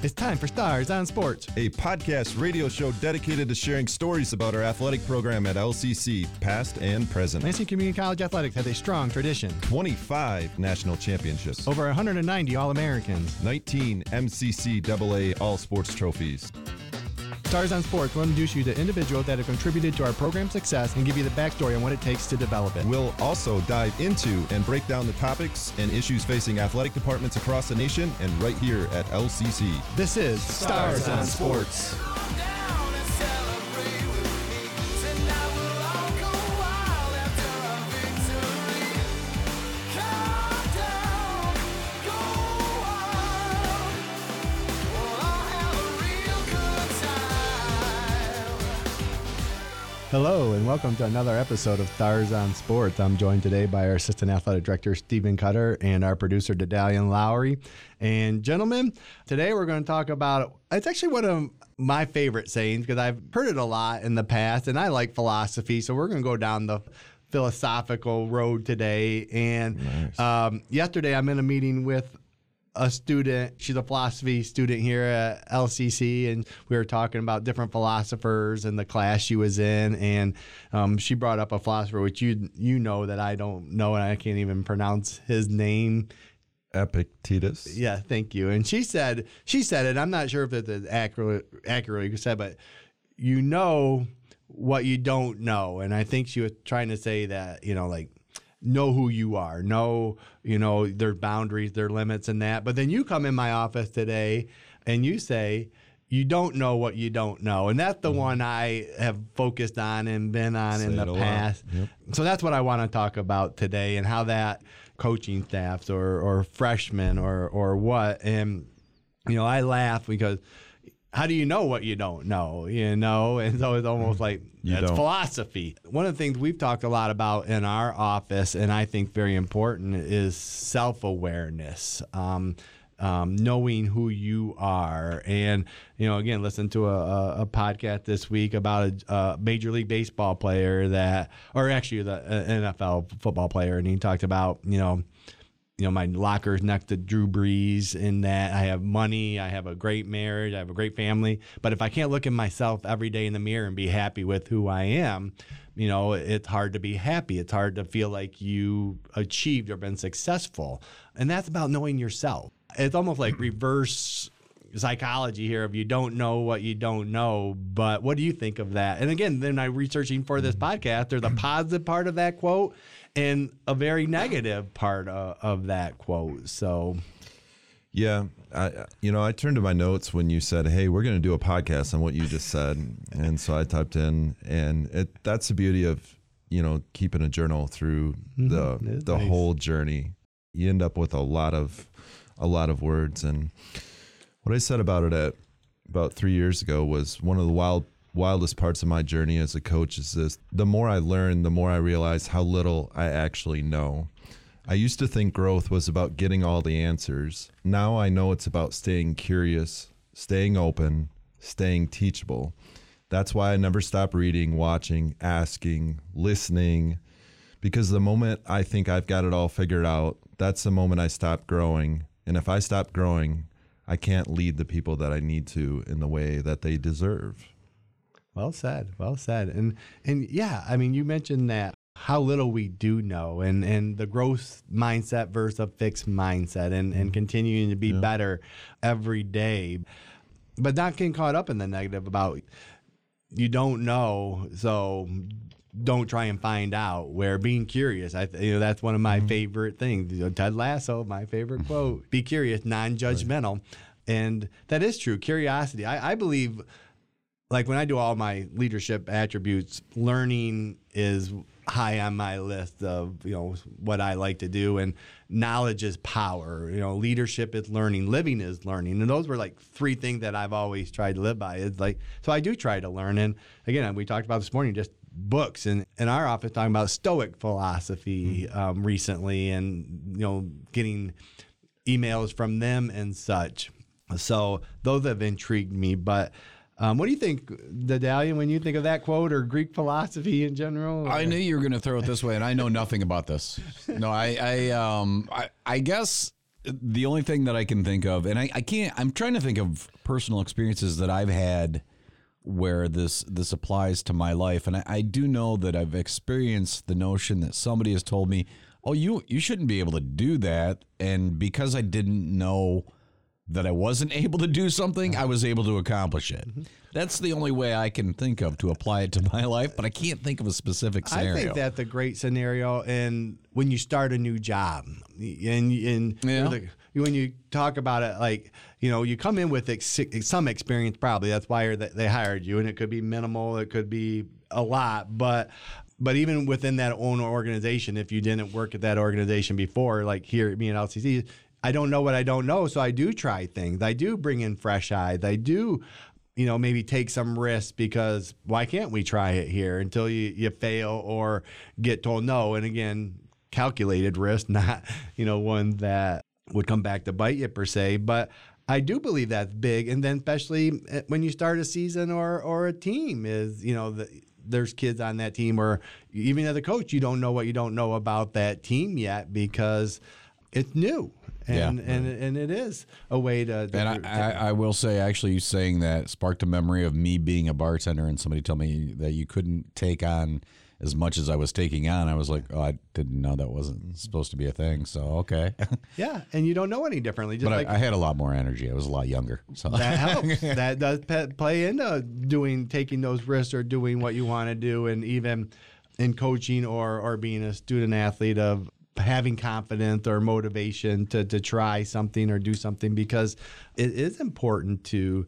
It's time for Stars on Sports, a podcast radio show dedicated to sharing stories about our athletic program at LCC, past and present. Lansing Community College Athletics has a strong tradition. 25 national championships. Over 190 All-Americans. 19 MCCAA All-Sports trophies. Stars on Sports will introduce you to individuals that have contributed to our program's success and give you the backstory on what it takes to develop it. We'll also dive into and break down the topics and issues facing athletic departments across the nation and right here at LCC. This is Stars on Sports. Hello and welcome to another episode of Stars on Sports. I'm joined today by our Assistant Athletic Director, Stephen Cutter, and our producer, Dedalian Lowry. And gentlemen, today we're going to talk about, it's actually one of my favorite sayings because I've heard it a lot in the past, and I like philosophy, so we're going to go down the philosophical road today. And yesterday I'm in a meeting with a student. She's a philosophy student here at LCC, and we were talking about different philosophers in the class she was in, and she brought up a philosopher which you know that I don't know, and I can't even pronounce his name. Epictetus. Yeah, thank you. And she said it. I'm not sure if it's accurately said, but you know what you don't know, and I think she was trying to say that, know who you are, know, their boundaries, their limits and that. But then you come in my office today and you say, you don't know what you don't know. And that's the one I have focused on and been on in the past. Yep. So that's what I want to talk about today, and how that coaching staffs or freshmen or what. And, I laugh because how do you know what you don't know, And so it's almost like that's philosophy. One of the things we've talked a lot about in our office, and I think very important, is self-awareness, knowing who you are. And, again, listen to a podcast this week about a Major League Baseball player the NFL football player, and he talked about, my locker's next to Drew Brees, in that I have money, I have a great marriage, I have a great family. But if I can't look at myself every day in the mirror and be happy with who I am, it's hard to be happy. It's hard to feel like you achieved or been successful. And that's about knowing yourself. It's almost like reverse psychology here of you don't know what you don't know. But what do you think of that? And again, then I'm researching for this podcast, there's a positive part of that quote and a very negative part of that quote. So, yeah, I turned to my notes when you said, "Hey, we're going to do a podcast on what you just said," and so I typed in, and that's the beauty of keeping a journal through the whole journey. You end up with a lot of words, and what I said about it about 3 years ago was one of the wildest parts of my journey as a coach is this: the more I learn, the more I realize how little I actually know. I used to think growth was about getting all the answers. Now I know it's about staying curious, staying open, staying teachable. That's why I never stop reading, watching, asking, listening, because the moment I think I've got it all figured out, that's the moment I stop growing. And if I stop growing, I can't lead the people that I need to in the way that they deserve. Well said. Well said. And yeah, you mentioned that how little we do know, and the growth mindset versus a fixed mindset, and continuing to be better every day, but not getting caught up in the negative about you don't know, so don't try and find out. Where being curious, that's one of my favorite things. Ted Lasso, my favorite quote: "Be curious, non-judgmental," and that is true. Curiosity. I believe. Like when I do all my leadership attributes, learning is high on my list of, what I like to do. And knowledge is power. Leadership is learning. Living is learning. And those were like three things that I've always tried to live by. It's like, so I do try to learn. And again, we talked about this morning, just books, and in our office talking about Stoic philosophy recently, and, getting emails from them and such. So those have intrigued me. But what do you think, Dedalian, when you think of that quote or Greek philosophy in general? I knew you were going to throw it this way, and I know nothing about this. No, I guess the only thing that I can think of, and I can't, I'm trying to think of personal experiences that I've had where this applies to my life. And I do know that I've experienced the notion that somebody has told me, oh, you shouldn't be able to do that. And because I didn't know that I wasn't able to do something, I was able to accomplish it. Mm-hmm. That's the only way I can think of to apply it to my life, but I can't think of a specific scenario. I think that's a great scenario. And when you start a new job, and when you talk about it, like, you come in with some experience, probably that's why they hired you, and it could be minimal, it could be a lot, but even within that own organization, if you didn't work at that organization before, like here at me at LCC, I don't know what I don't know, so I do try things. I do bring in fresh eyes. I do, maybe take some risks, because why can't we try it here until you fail or get told no? And again, calculated risk, not, one that would come back to bite you per se. But I do believe that's big. And then especially when you start a season or a team is, there's kids on that team, or even as a coach, you don't know what you don't know about that team yet because it's new. And it is a way to. And I will say, actually, saying that sparked a memory of me being a bartender, and somebody told me that you couldn't take on as much as I was taking on. I was like, oh, I didn't know that wasn't supposed to be a thing. So okay. Yeah, and you don't know any differently. Just but I had a lot more energy. I was a lot younger, so that helps. That does play into taking those risks or doing what you want to do, and even in coaching or being a student athlete of having confidence or motivation to try something or do something, because it is important to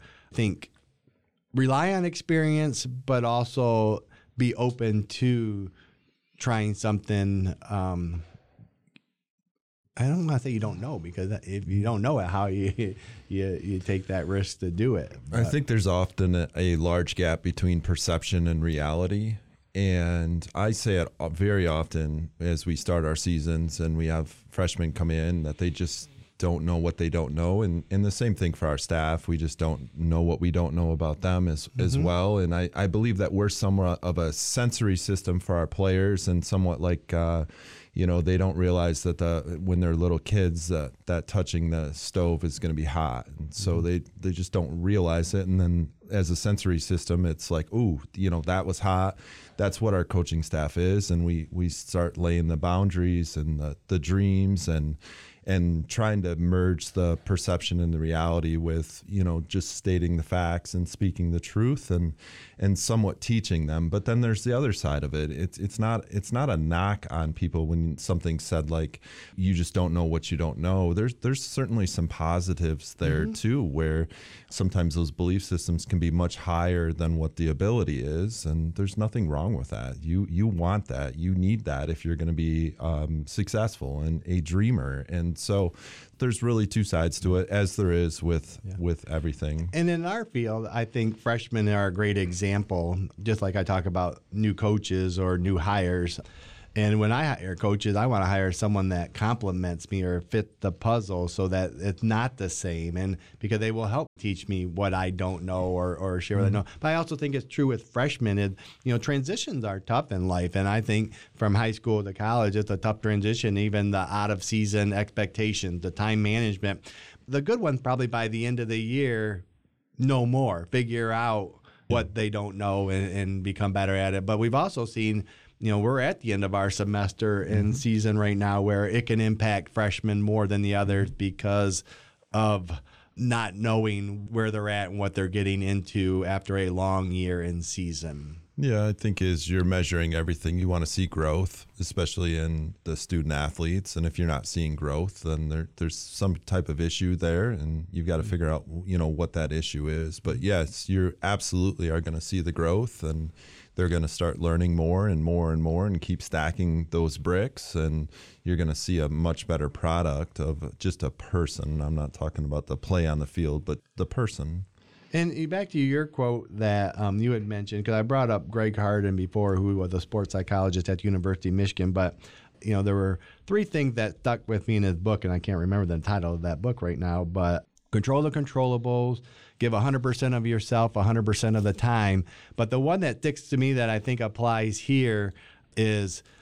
rely on experience, but also be open to trying something. I don't want to say you don't know, because if you don't know it, how you take that risk to do it. But I think there's often a large gap between perception and reality. And I say it very often as we start our seasons and we have freshmen come in that they just don't know what they don't know. And the same thing for our staff. We just don't know what we don't know about them as well. And I believe that we're somewhat of a sensory system for our players, and somewhat like, they don't realize that when they're little kids that touching the stove is going to be hot. And so they just don't realize it. And then as a sensory system, it's like, ooh, that was hot. That's what our coaching staff is. And we start laying the boundaries and the dreams and trying to merge the perception and the reality with, just stating the facts and speaking the truth and somewhat teaching them. But then there's the other side of it. It's not a knock on people when something's said like, you just don't know what you don't know. There's certainly some positives there too, where sometimes those belief systems can be much higher than what the ability is. And there's nothing wrong with that. You want that. You need that if you're going to be successful and a dreamer. And so there's really two sides to it, as there is with everything. And in our field, I think freshmen are a great example, just like I talk about new coaches or new hires. And when I hire coaches, I want to hire someone that complements me or fit the puzzle so that it's not the same. And because they will help teach me what I don't know or share what I know. But I also think it's true with freshmen. Transitions are tough in life. And I think from high school to college, it's a tough transition, even the out of season expectations, the time management. The good ones probably by the end of the year know more, figure out what they don't know and become better at it. But we've also seen, we're at the end of our semester and season right now where it can impact freshmen more than the others because of not knowing where they're at and what they're getting into after a long year in season. Yeah, I think as you're measuring everything, you want to see growth, especially in the student athletes. And if you're not seeing growth, then there's some type of issue there, and you've got to figure out, what that issue is. But yes, you absolutely are going to see the growth, and they're going to start learning more and more and more and keep stacking those bricks. And you're going to see a much better product of just a person. I'm not talking about the play on the field, but the person. And back to your quote that you had mentioned, because I brought up Greg Harden before, who was a sports psychologist at the University of Michigan. But, there were three things that stuck with me in his book, and I can't remember the title of that book right now, but control the controllables, give 100% of yourself 100% of the time. But the one that sticks to me that I think applies here is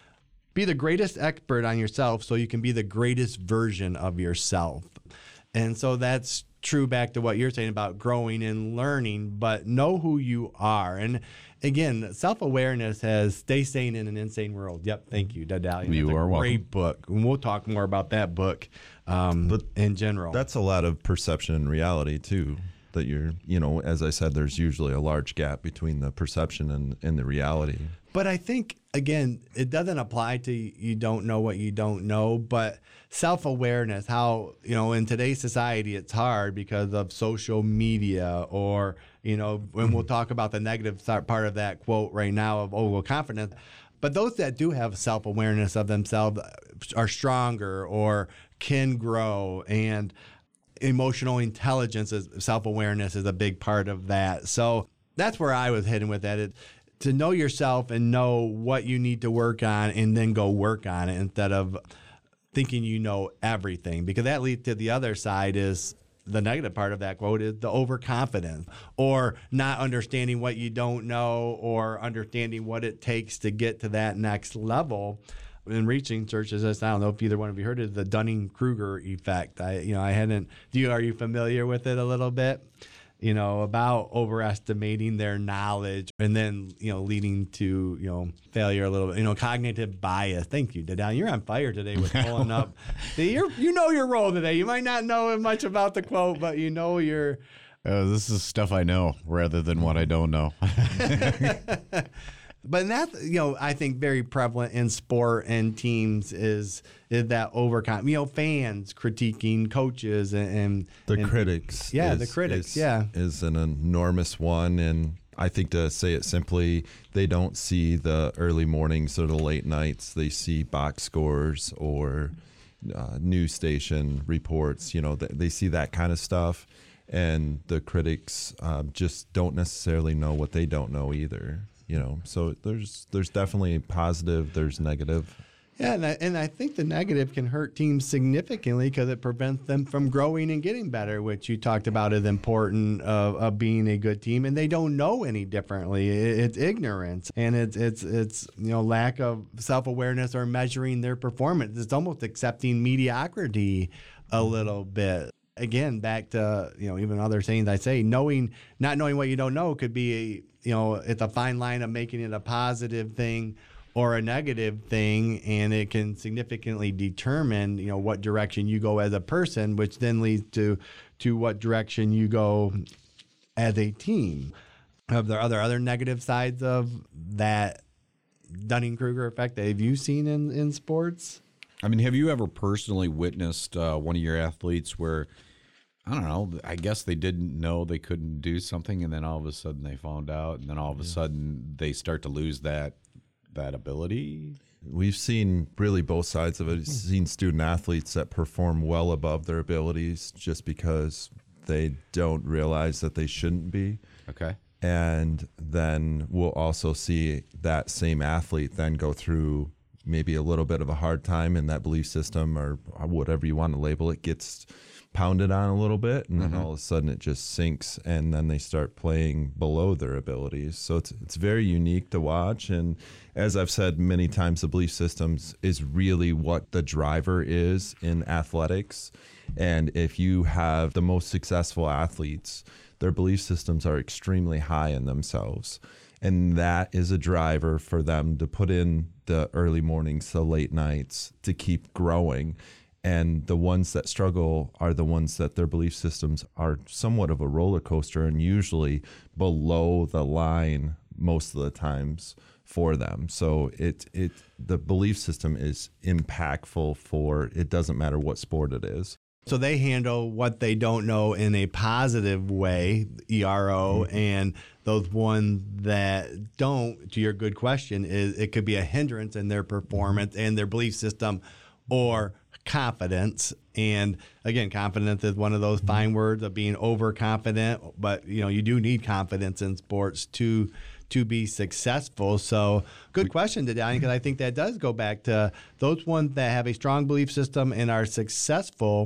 be the greatest expert on yourself so you can be the greatest version of yourself. And so that's true back to what you're saying about growing and learning, but know who you are. And again, self-awareness has Stay Sane in an Insane World. Yep, thank you, Dedalian. You are welcome. Great book. And we'll talk more about that book but in general. That's a lot of perception and reality too. That you're, as I said, there's usually a large gap between the perception and the reality. But I think, again, it doesn't apply to you don't know what you don't know, but self-awareness, how, in today's society, it's hard because of social media or, when we'll talk about the negative part of that quote right now of overconfidence. But those that do have self-awareness of themselves are stronger or can grow, and emotional intelligence, self-awareness is a big part of that. So that's where I was heading with that. To know yourself and know what you need to work on and then go work on it instead of thinking you know everything, because that leads to the other side is the negative part of that quote is the overconfidence or not understanding what you don't know or understanding what it takes to get to that next level. In research, I don't know if either one of you heard of the Dunning-Kruger effect. Are you familiar with it a little bit? About overestimating their knowledge and then, leading to, failure a little bit, cognitive bias. Thank you, Dedalian. You're on fire today with pulling up. You know your role today. You might not know much about the quote, but your... This is stuff I know rather than what I don't know. But that's, I think very prevalent in sport and teams is that fans critiquing coaches and critics. Yeah, the critics, is an enormous one. And I think, to say it simply, they don't see the early mornings or the late nights. They see box scores or news station reports. They see that kind of stuff. And the critics just don't necessarily know what they don't know either. So there's definitely positive, there's negative. Yeah, and I think the negative can hurt teams significantly because it prevents them from growing and getting better, which you talked about is important of being a good team. And they don't know any differently. It's ignorance, and it's lack of self-awareness or measuring their performance. It's almost accepting mediocrity a little bit. Again, back to even other sayings I say, not knowing what you don't know could be it's a fine line of making it a positive thing or a negative thing, and it can significantly determine what direction you go as a person, which then leads to what direction you go as a team. Are there other negative sides of that Dunning-Kruger effect that have you seen in sports? I mean, have you ever personally witnessed one of your athletes where, I don't know, I guess they didn't know they couldn't do something, and then all of a sudden they found out, and then all of a sudden they start to lose that ability? We've seen really both sides of it. We've seen student athletes that perform well above their abilities just because they don't realize that they shouldn't be. Okay. And then we'll also see that same athlete then go through maybe a little bit of a hard time, and that belief system or whatever you want to label it gets pounded on a little bit, and then all of a sudden it just sinks, and then they start playing below their abilities. So it's very unique to watch. And as I've said many times, the belief systems is really what the driver is in athletics. And if you have the most successful athletes, their belief systems are extremely high in themselves. And that is a driver for them to put in the early mornings, the late nights, to keep growing. And the ones that struggle are the ones that their belief systems are somewhat of a roller coaster and usually below the line most of the times for them. So the belief system is impactful for, it doesn't matter what sport it is. So they handle what they don't know in a positive way, ERO, and those ones that don't, to your good question, is it could be a hindrance in their performance and their belief system or confidence. And again, confidence is one of those fine words of being overconfident, but you do need confidence in sports to be successful. So good question, Dedalian, because I think that does go back to those ones that have a strong belief system and are successful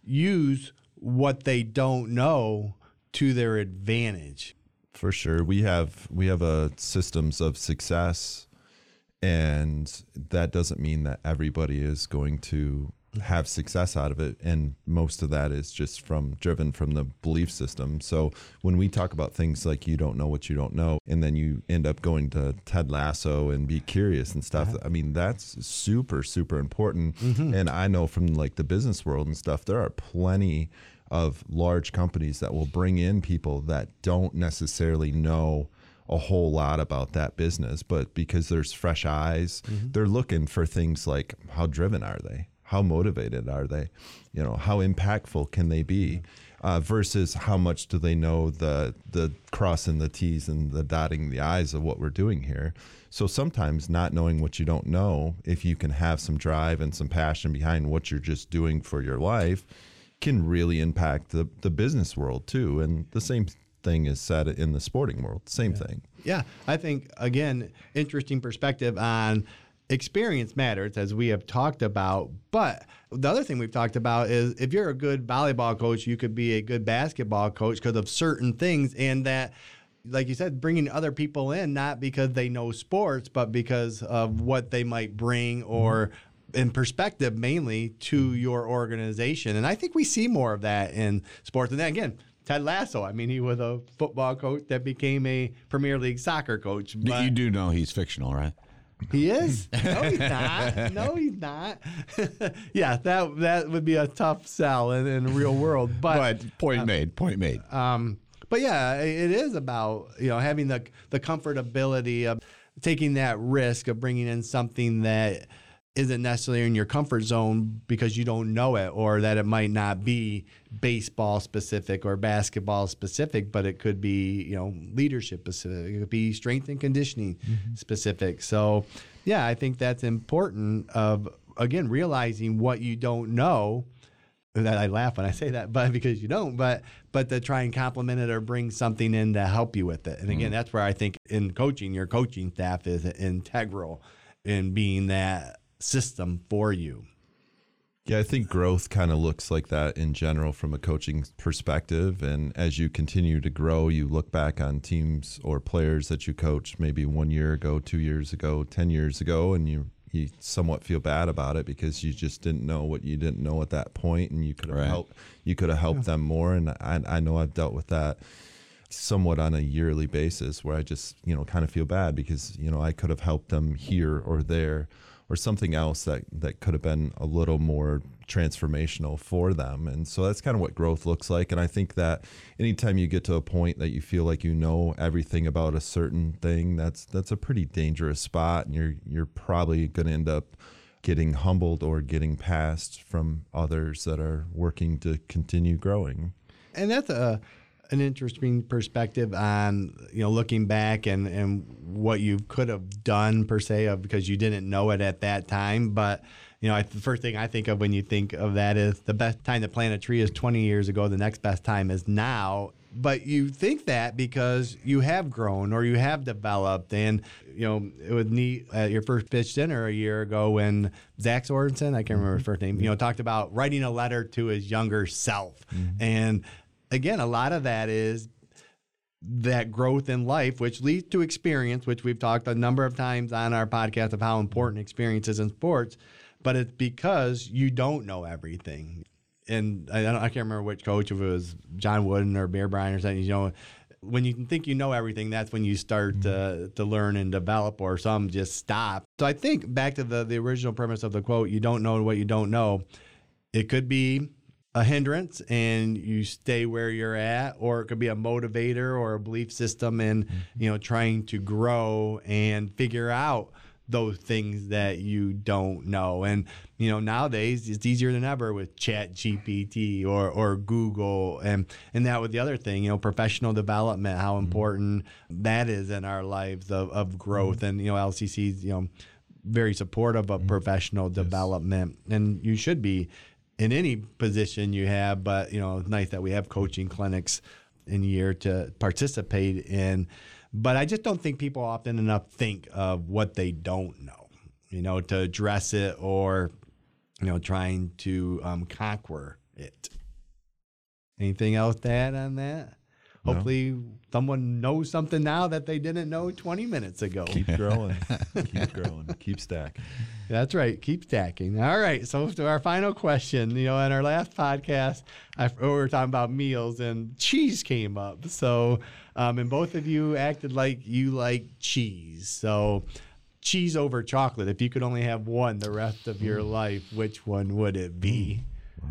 use what they don't know to their advantage. For sure. We have a systems of success And that doesn't mean that everybody is going to have success out of it, and most of that is just driven from the belief system. So when we talk about things like you don't know what you don't know, and then you end up going to Ted Lasso and be curious and stuff, I mean, that's super important. And I know from like the business world and stuff, there are plenty of large companies that will bring in people that don't necessarily know a whole lot about that business, but because there's fresh eyes, they're looking for things like, how driven are they? How motivated are they? You know, how impactful can they be? Versus how much do they know the crossing the T's and the dotting the I's of what we're doing here. So sometimes not knowing what you don't know, if you can have some drive and some passion behind what you're just doing for your life, can really impact the business world too. And the same thing is said in the sporting world, same thing. Yeah, I think, again, interesting perspective on experience matters, as we have talked about. But the other thing we've talked about is if you're a good volleyball coach, you could be a good basketball coach because of certain things. And that, like you said, bringing other people in, not because they know sports, but because of what they might bring or in perspective mainly to your organization. And I think we see more of that in sports. And then again, Ted Lasso, I mean, he was a football coach that became a Premier League soccer coach. But you do know he's fictional, right? He is? No, he's not. No, he's not. Yeah, that would be a tough sell in the real world. But point made. But yeah, it is about, you know, having the comfortability of taking that risk of bringing in something that isn't necessarily in your comfort zone because you don't know it, or that it might not be baseball specific or basketball specific, but it could be, you know, leadership specific. It could be strength and conditioning specific. So yeah, I think that's important of, again, realizing what you don't know. That I laugh when I say that, but because you don't, but to try and complement it or bring something in to help you with it. And again, that's where I think in coaching, your coaching staff is integral in being that system for you. Yeah, I think growth kind of looks like that in general from a coaching perspective. And as you continue to grow, you look back on teams or players that you coached maybe 1 year ago, 2 years ago, 10 years ago, and you somewhat feel bad about it because you just didn't know what you didn't know at that point, and you could have helped them more. And I know I've dealt with that somewhat on a yearly basis where I just, you know, kind of feel bad because, you know, I could have helped them here or there, or something else that could have been a little more transformational for them. And so that's kind of what growth looks like. And I think that anytime you get to a point that you feel like you know everything about a certain thing, that's a pretty dangerous spot. And you're probably going to end up getting humbled or getting passed from others that are working to continue growing. And that's an interesting perspective on, you know, looking back and what you could have done per se because you didn't know it at that time. But, you know, the first thing I think of when you think of that is the best time to plant a tree is 20 years ago. The next best time is now. But you think that because you have grown or you have developed. And, you know, it was neat at your first pitch dinner a year ago when Zach Sorensen, I can't remember his first name, you know, talked about writing a letter to his younger self. And again, a lot of that is that growth in life, which leads to experience, which we've talked a number of times on our podcast of how important experience is in sports, but it's because you don't know everything. And I can't remember which coach, if it was John Wooden or Bear Bryant or something, you know, when you think you know everything, that's when you start to learn and develop, or some just stop. So I think back to the original premise of the quote, you don't know what you don't know. It could be a hindrance and you stay where you're at, or it could be a motivator or a belief system in, you know, trying to grow and figure out those things that you don't know. And, you know, nowadays it's easier than ever with Chat GPT or Google, and that was the other thing, you know, professional development, how important that is in our lives of growth. And, you know, LCC's, you know, very supportive of professional development, and you should be in any position you have, but, you know, it's nice that we have coaching clinics in a year to participate in. But I just don't think people often enough think of what they don't know, you know, to address it or, you know, trying to conquer it. Anything else to add on that? hopefully someone knows something now that they didn't know 20 minutes ago. Keep growing. Keep growing. Keep stacking. That's right. Keep stacking. All right. So to our final question, in our last podcast, we were talking about meals and cheese came up. So, and both of you acted like you like cheese. So cheese over chocolate. If you could only have one the rest of your life, which one would it be?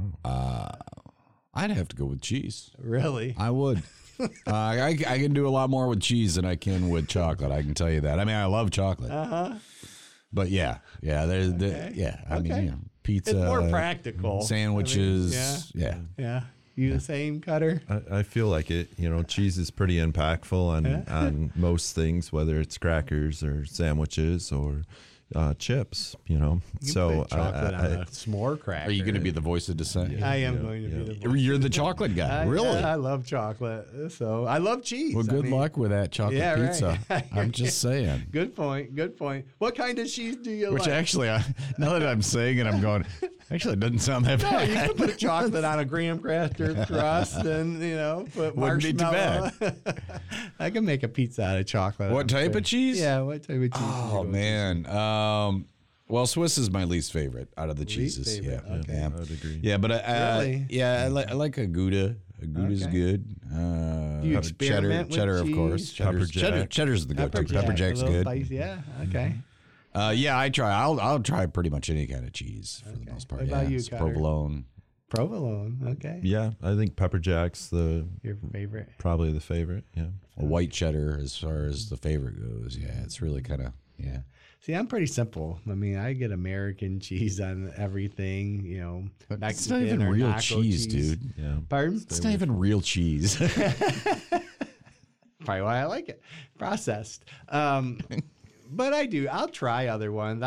I'd have to go with cheese. Really? I would. I can do a lot more with cheese than I can with chocolate. I can tell you that. I mean, I love chocolate. But yeah. I mean, pizza. It's more practical. Sandwiches. Yeah. You the same, Cutter? I feel like it. Cheese is pretty impactful on most things, whether it's crackers or sandwiches or chips. You so put chocolate on a s'more cracker. Are you going to be the voice of dissent? I am going to be the voice. You're the chocolate guy. Really? I love chocolate. So I love cheese. Well, good luck with that chocolate pizza. Right. I'm just saying. Good point. What kind of cheese do you Which like? actually, now that I'm saying it, I'm going, actually, it doesn't sound that No, bad. you can put chocolate on a graham cracker crust and, put Wouldn't be too marshmallow. I can make a pizza out of chocolate. What type of cheese? Yeah, what type of cheese? Oh, man. Well, Swiss is my least favorite out of the cheeses. favorite, Yeah, okay. yeah. I would agree. Yeah, but Really? I like a Gouda. A Gouda's Okay. good. Do you experiment with cheddar, of cheese? cour's. Pepper jack. Cheddar's the go-to. Pepper jack, jack's a little good. spicy. Yeah, okay. Yeah, I try. I'll try pretty much any kind of cheese for the most part. What about you, Cutter? Provolone. Provolone, okay. Yeah, I think pepper jack's Your favorite? probably the favorite. Yeah. A white cheddar, as far as the favorite goes. Yeah, it's really kind of See, I'm pretty simple. I mean, I get American cheese on everything, But Mexican it's not even or real nacho cheese, dude. Yeah. Pardon? It's not even real cheese. Probably why I like it. Processed. But I do. I'll try other ones.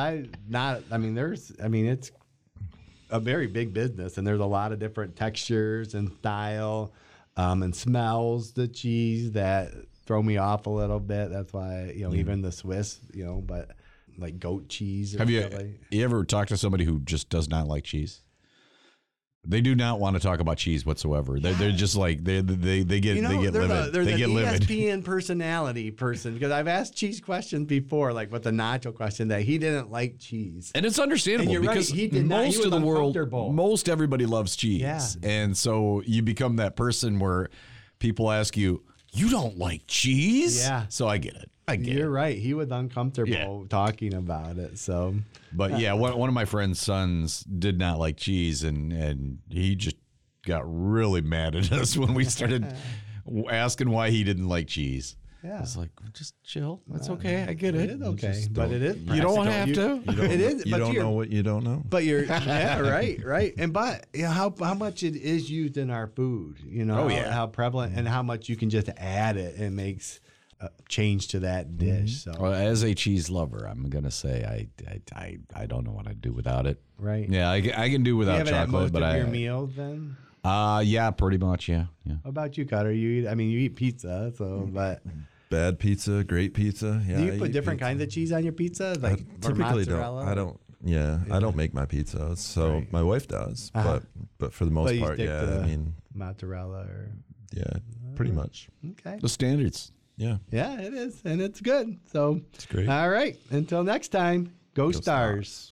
It's a very big business, and there's a lot of different textures and style and smells the cheese that throw me off a little bit. That's why, even the Swiss, but like goat cheese. Have you stuff like- ever talked to somebody who just does not like cheese? They do not want to talk about cheese whatsoever. They're just like they get livid. There's They an get livid. ESPN personality person, because I've asked cheese questions before, like with the nacho question, that he didn't like cheese. And it's understandable And you're right, because he did not. He most was of the world, uncomfortable. most everybody loves cheese. Yeah. And so you become that person where people ask you, "You don't like cheese?" Yeah. So I get it. I get You're it. right. He was uncomfortable talking about it. So, But yeah, one of my friend's sons did not like cheese, and he just got really mad at us when we started asking why he didn't like cheese. yeah. I was like, just chill. That's okay. I get it. It is okay, but it is. You don't practical. have to. It is. You but don't you're- know what you don't know. But you're right. And how much it is used in our food, Oh, yeah. how prevalent and how much you can just add it and makes a change to that dish. So Well, as a cheese lover, I'm gonna say I don't know what I'd do without it. right. Yeah, I can do You without have it at chocolate, most but of your meals then. Yeah, pretty much, yeah. How about you, Cutter? You eat pizza, so but Bad pizza, great pizza. Yeah. do you I put eat different pizza. kinds of cheese on your pizza? I Like or typically mozzarella? don't. I don't. Yeah, I don't make my pizzas, so Right. my wife does. Uh-huh. But for the most But you part, stick yeah. to I mean, mozzarella or yeah, pretty much. okay. The standards. Yeah, Yeah, it is, and it's good. So it's great. all right. Until next time, go Stars.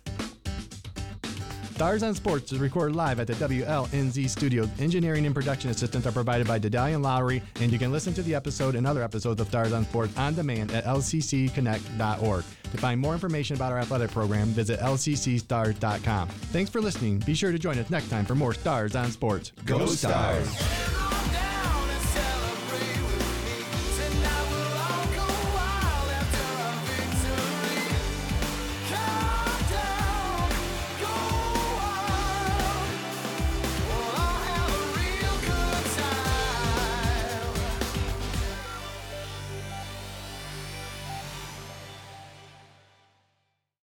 Stars on Sports is recorded live at the WLNZ studios. Engineering and production assistance are provided by Dedalian Lowry, and you can listen to the episode and other episodes of Stars on Sports on demand at lccconnect.org. To find more information about our athletic program, visit lccstars.com. Thanks for listening. Be sure to join us next time for more Stars on Sports. Go Stars!